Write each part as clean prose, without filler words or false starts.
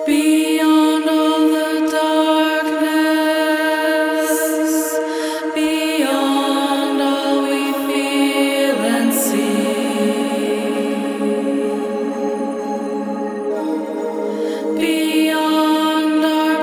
Beyond all the darkness, beyond all we feel and see, beyond our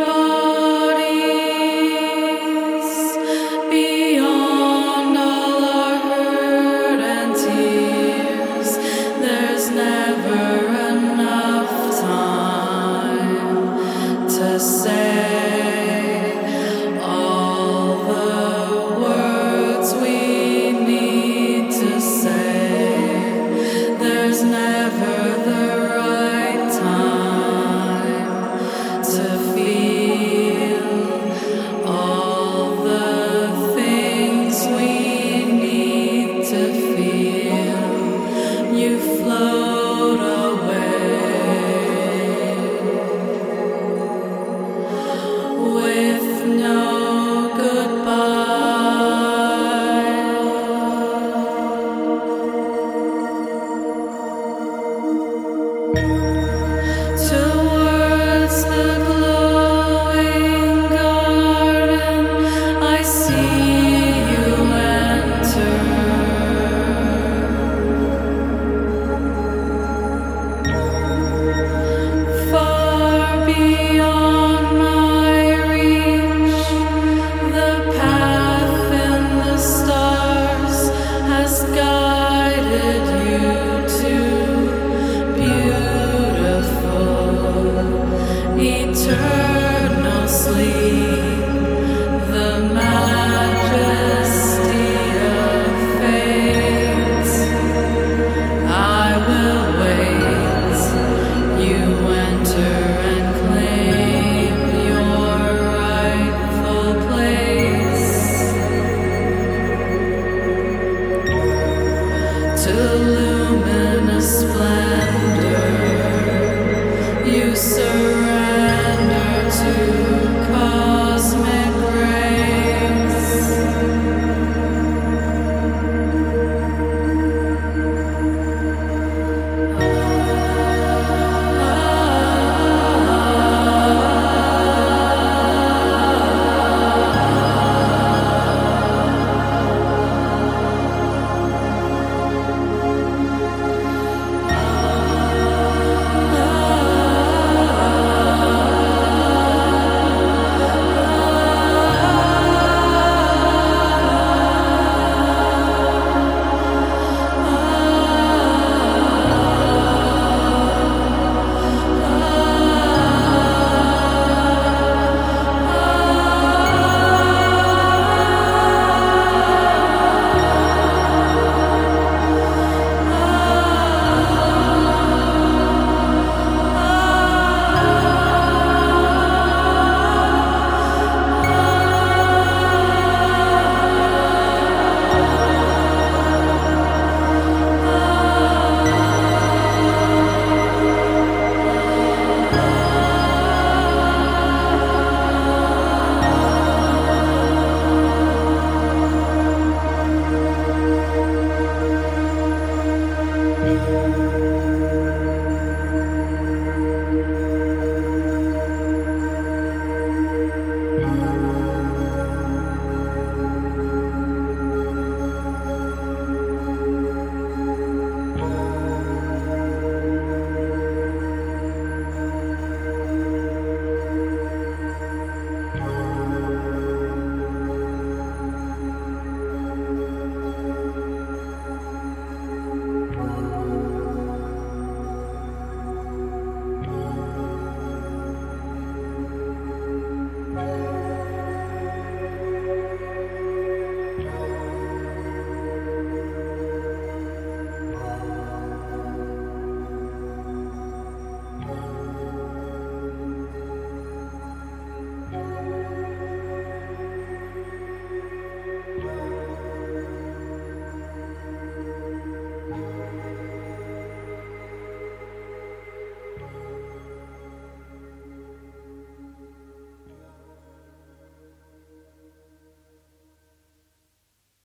bodies, beyond all our hurt and tears, there's never enough time to say all the words we need to say. There's never the right time to feel all the things we need to feel. You float away with no goodbye. Towards the glowing garden, I see you enter. Far beyond my reach, the path in the stars has guided you to beautiful, eternal sleep, the majesty of fate. I will wait. You enter and claim your rightful place. To luminous splendor, you surrender to cause.